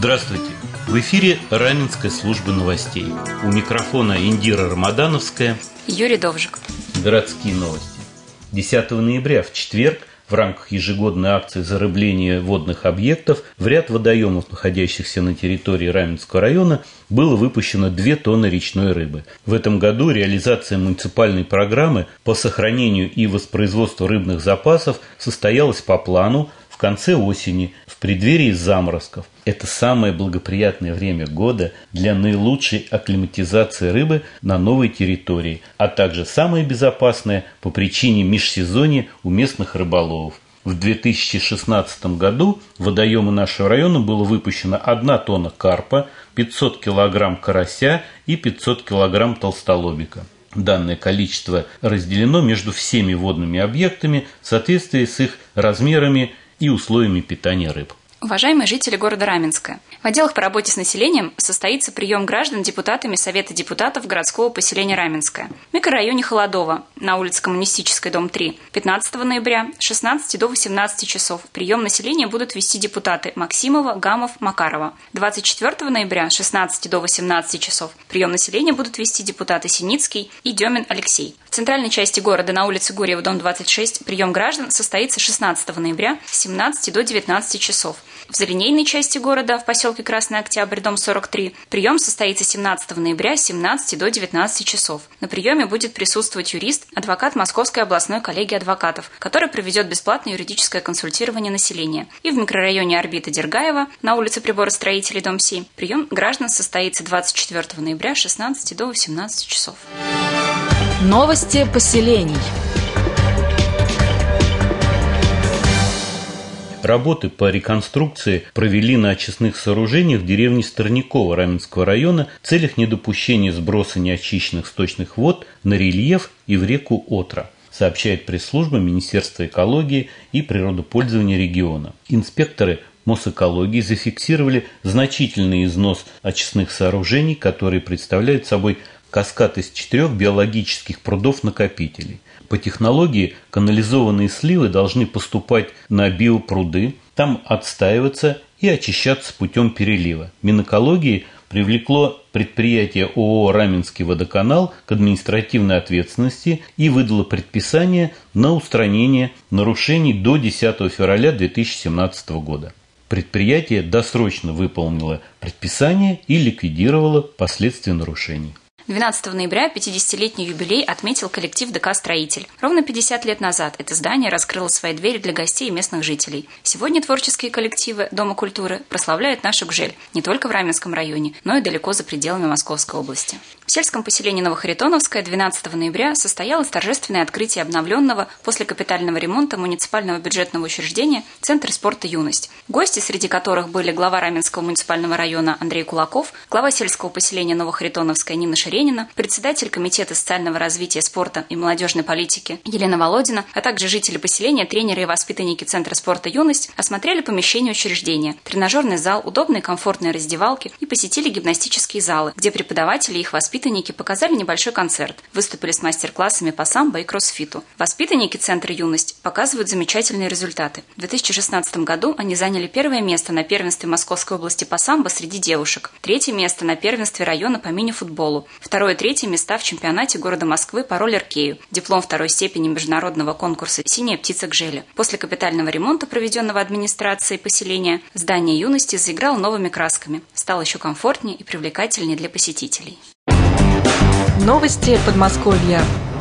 Здравствуйте! В эфире Раменская служба новостей. У микрофона Индира Рамадановская, Юрий Довжик. Городские новости. 10 ноября, в четверг, в рамках ежегодной акции зарыбления водных объектов в ряд водоемов, находящихся на территории Раменского района, было выпущено 2 тонны речной рыбы. В этом году реализация муниципальной программы по сохранению и воспроизводству рыбных запасов состоялась по плану в конце осени, в преддверии заморозков. Это самое благоприятное время года для наилучшей акклиматизации рыбы на новой территории, а также самое безопасное по причине межсезонья у местных рыболовов. В 2016 году в водоемы нашего района было выпущено 1 тонна карпа, 500 килограмм карася и 500 килограмм толстолобика. Данное количество разделено между всеми водными объектами в соответствии с их размерами и условиями питания рыб. Уважаемые жители города Раменска, в отделах по работе с населением состоится прием граждан депутатами Совета депутатов городского поселения Раменское. В микрорайоне Холодово, на улице Коммунистической, дом 3, 15 ноября с 16 до 18 часов. Прием населения будут вести депутаты Максимова, Гамов, Макарова. 24 ноября с 16 до 18 часов. Прием населения будут вести депутаты Синицкий и Демин Алексей. В центральной части города, на улице Гурьева, дом 26, прием граждан состоится 16 ноября с 17 до 19 часов. В залинейной части города, в поселке Красный Октябрь, дом 43, прием состоится 17 ноября с 17 до 19 часов. На приеме будет присутствовать юрист, адвокат Московской областной коллегии адвокатов, который проведет бесплатное юридическое консультирование населения. И в микрорайоне Орбита Дергаева, на улице Приборостроителей, дом 7, прием граждан состоится 24 ноября с 16 до 18 часов. Новости поселений. Работы по реконструкции провели на очистных сооружениях в деревне Старниково Раменского района в целях недопущения сброса неочищенных сточных вод на рельеф и в реку Отра, сообщает пресс-служба Министерства экологии и природопользования региона. Инспекторы Мосэкологии зафиксировали значительный износ очистных сооружений, которые представляют собой каскад из 4 биологических прудов-накопителей. По технологии канализованные сливы должны поступать на биопруды, там отстаиваться и очищаться путем перелива. Минэкологии привлекло предприятие ООО «Раменский водоканал» к административной ответственности и выдало предписание на устранение нарушений до 10 февраля 2017 года. Предприятие досрочно выполнило предписание и ликвидировало последствия нарушений. 12 ноября 50-летний юбилей отметил коллектив ДК «Строитель». Ровно 50 лет назад это здание раскрыло свои двери для гостей и местных жителей. Сегодня творческие коллективы Дома культуры прославляют нашу Гжель не только в Раменском районе, но и далеко за пределами Московской области. В сельском поселении Новохаритоновское 12 ноября состоялось торжественное открытие обновленного после капитального ремонта муниципального бюджетного учреждения Центра спорта «Юность». Гости, среди которых были глава Раменского муниципального района Андрей Кулаков, глава сельского поселения Новохаритоновская Нина Шеренина, председатель Комитета социального развития, спорта и молодежной политики Елена Володина, а также жители поселения, тренеры и воспитанники Центра спорта «Юность» осмотрели помещение учреждения, тренажерный зал, удобные комфортные раздевалки и посетили гимнастические залы, где преподаватели и их воспитанники показали небольшой концерт, выступили с мастер-классами по самбо и кроссфиту. Воспитанники Центра «Юность» показывают замечательные результаты. В 2016 году они заняли 1 место на первенстве Московской области по самбо среди девушек, 3 место на первенстве района по мини-футболу, 2 и 3 места в чемпионате города Москвы по роллер-кею, диплом 2 степени международного конкурса «Синяя птица Гжели». После капитального ремонта, проведенного администрацией поселения, здание «Юности» заиграло новыми красками, стало еще комфортнее и привлекательнее для посетителей. Новости Подмосковья.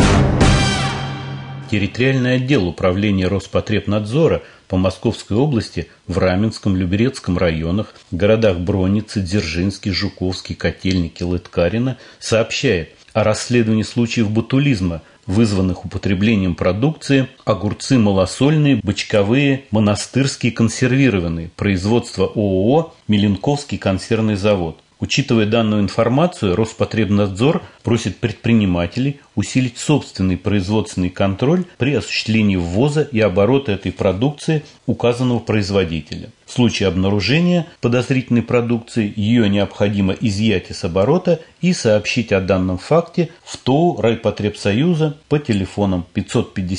Территориальный отдел управления Роспотребнадзора по Московской области в Раменском, Люберецком районах, городах Броницы, Дзержинский, Жуковский, Котельники, Лыткарино сообщает о расследовании случаев ботулизма, вызванных употреблением продукции огурцы малосольные, бочковые, монастырские консервированные, производство ООО «Меленковский консервный завод». Учитывая данную информацию, Роспотребнадзор просит предпринимателей усилить собственный производственный контроль при осуществлении ввоза и оборота этой продукции указанного производителя. В случае обнаружения подозрительной продукции ее необходимо изъять из оборота и сообщить о данном факте в ТОУ Райпотребсоюза по телефонам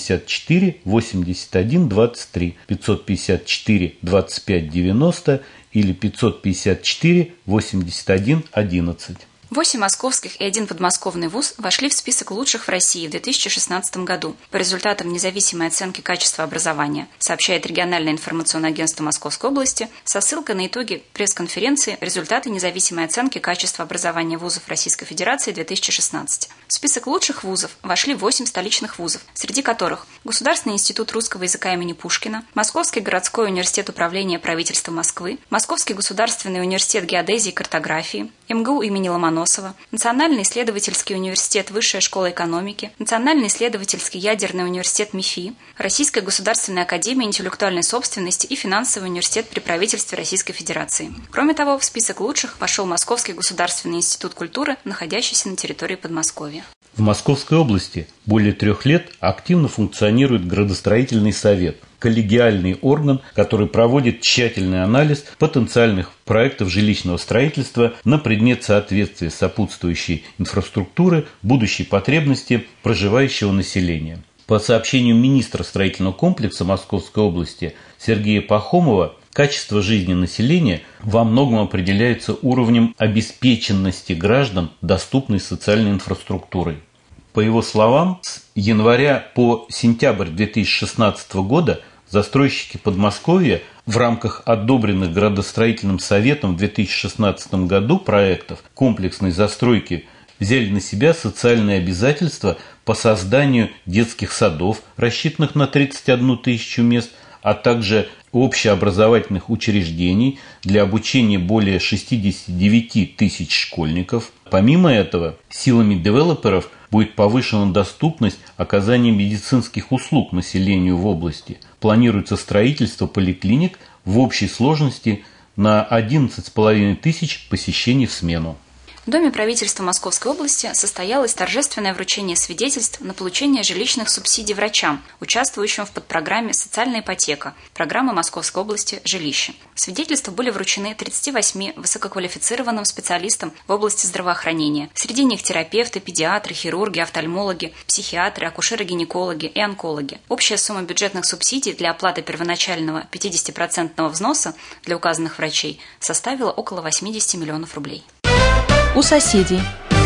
554 81 23, 554 25 90 и или 554 81 11. 8 московских и 1 подмосковный вуз вошли в список лучших в России в 2016 году по результатам независимой оценки качества образования, сообщает региональное информационное агентство Московской области со ссылкой на итоги пресс-конференции «Результаты независимой оценки качества образования вузов Российской Федерации 2016». В список лучших вузов вошли 8 столичных вузов, среди которых Государственный институт русского языка имени Пушкина, Московский городской университет управления правительства Москвы, Московский государственный университет геодезии и картографии, МГУ имени Ломоносова, Национальный исследовательский университет Высшая школа экономики, Национальный исследовательский ядерный университет МИФИ, Российская государственная академия интеллектуальной собственности и Финансовый университет при правительстве Российской Федерации. Кроме того, в список лучших вошел Московский государственный институт культуры, находящийся на территории Подмосковья. В Московской области более 3 лет активно функционирует градостроительный совет, коллегиальный орган, который проводит тщательный анализ потенциальных проектов жилищного строительства на предмет соответствия сопутствующей инфраструктуры будущей потребности проживающего населения. По сообщению министра строительного комплекса Московской области Сергея Пахомова, качество жизни населения во многом определяется уровнем обеспеченности граждан доступной социальной инфраструктурой. По его словам, с января по сентябрь 2016 года застройщики Подмосковья в рамках одобренных градостроительным советом в 2016 году проектов комплексной застройки взяли на себя социальные обязательства по созданию детских садов, рассчитанных на 31 тысячу мест, а также общеобразовательных учреждений для обучения более 69 тысяч школьников. Помимо этого, силами девелоперов будет повышена доступность оказания медицинских услуг населению в области. Планируется строительство поликлиник в общей сложности на 11,5 тысяч посещений в смену. В Доме правительства Московской области состоялось торжественное вручение свидетельств на получение жилищных субсидий врачам, участвующим в подпрограмме «Социальная ипотека» программы Московской области «Жилище». Свидетельства были вручены 38 высококвалифицированным специалистам в области здравоохранения. Среди них терапевты, педиатры, хирурги, офтальмологи, психиатры, акушеры-гинекологи и онкологи. Общая сумма бюджетных субсидий для оплаты первоначального 50% взноса для указанных врачей составила около 80 миллионов рублей. У соседей.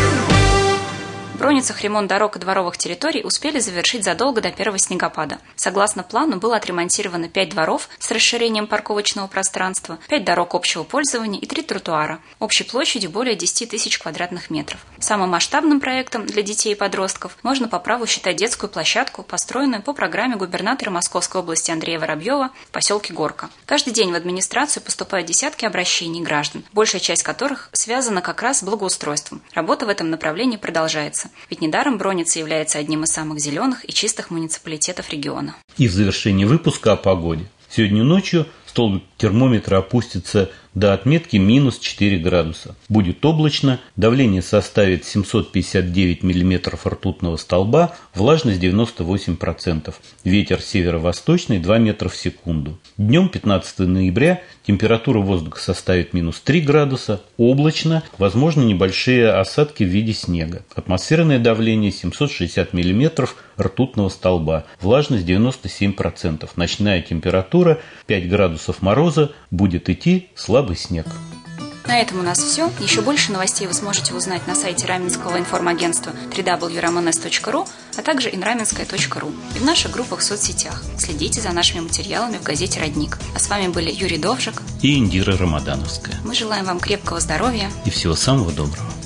В Броницах ремонт дорог и дворовых территорий успели завершить задолго до первого снегопада. Согласно плану, было отремонтировано 5 дворов с расширением парковочного пространства, 5 дорог общего пользования и 3 тротуара, общей площадью более 10 тысяч квадратных метров. Самым масштабным проектом для детей и подростков можно по праву считать детскую площадку, построенную по программе губернатора Московской области Андрея Воробьева в поселке Горка. Каждый день в администрацию поступают десятки обращений граждан, большая часть которых связана как раз с благоустройством. Работа в этом направлении продолжается. Ведь недаром Броница является одним из самых зеленых и чистых муниципалитетов региона. И в завершении выпуска о погоде. Сегодня ночью столбик термометра опустится до отметки минус 4 градуса. Будет облачно, давление составит 759 мм ртутного столба, влажность 98%. Ветер северо-восточный 2 метра в секунду. Днем 15 ноября температура воздуха составит минус 3 градуса, облачно, возможны небольшие осадки в виде снега. Атмосферное давление 760 мм ртутного столба, влажность 97%. Ночная температура 5 градусов мороза, будет идти слабый снег. На этом у нас все. Еще больше новостей вы сможете узнать на сайте Раменского информагентства www.rmns.ru, а также inramenskaya.ru и в наших группах в соцсетях. Следите за нашими материалами в газете «Родник». А с вами были Юрий Довжик и Индира Рамадановская. Мы желаем вам крепкого здоровья и всего самого доброго.